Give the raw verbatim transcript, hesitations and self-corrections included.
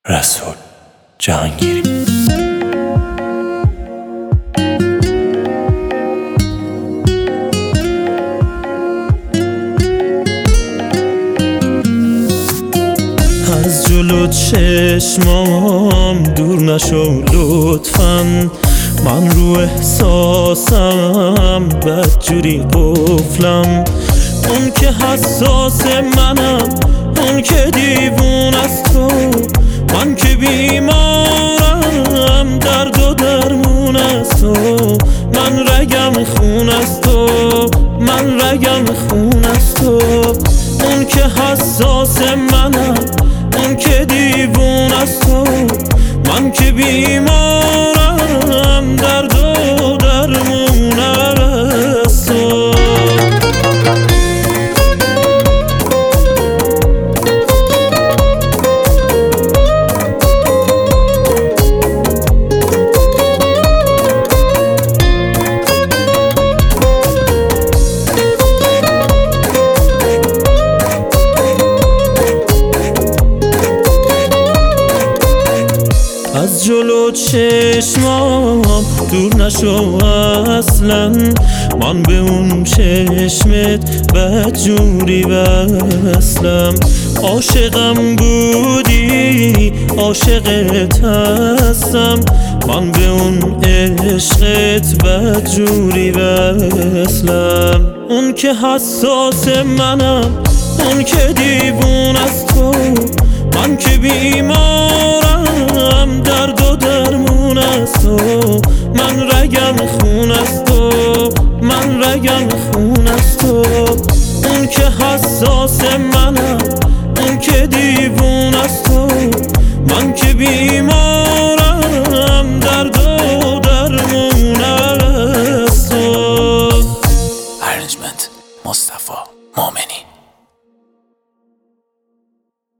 رسول جهانگیری. از جلو چشمام دور نشو لطفاً، من رو احساسم بدجوری قفلم. اون که حساس منم، اون که دیوون از تو، من که بیمارم درد و درمون از تو. من رگم خون از تو، من رگم خون از تو. اون که حساس منم، اون که دیوون از تو، من که بیمارم درد و درمون از تو. از جلو چشمام دور نشو اصلا، من به اون چشمت بدجوری وصلم. عاشقم بودی عاشقت هستم، من به اون عشقت بدجوری وصلم. اون که حساس منم، اون که دیوون از تو، من که بیمارم درد و درمون از تو. من رگم خون از تو، من رگم خون از تو. اون که حساس منم، اون که دیوون از تو، من که بیمارم درد و درمون از تو. ارنجمنت مصطفی مومنی.